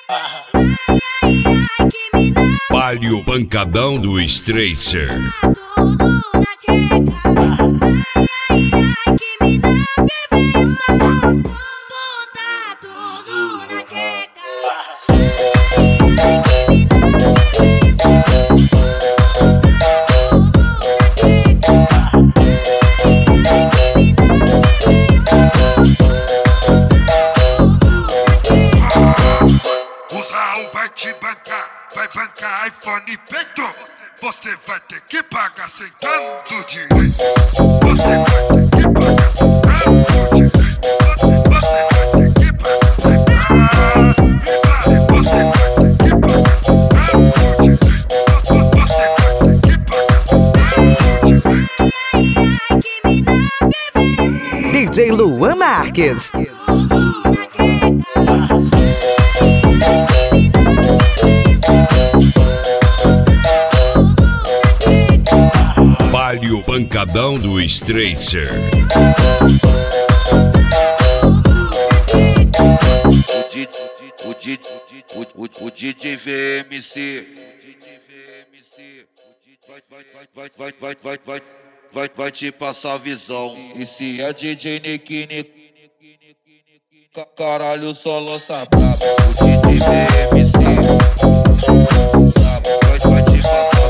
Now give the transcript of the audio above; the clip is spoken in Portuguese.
Palio Pancadão do Stracer. Os Raul vai te bancar, vai bancar iPhone e peito. Você vai ter que pagar sentando direito. Você vai ter que pagar sentando direito. Você vai ter que pagar sentando. Você vai ter que pagar sentando direito. Você vai ter que pagar sentando direito. DJ Luan Marques. Palio Pancadão do Stracer. O DJ VMC vai te passar a visão. E se é DJ Nick, caralho, só lança brabo. O DJ VMC vai te passar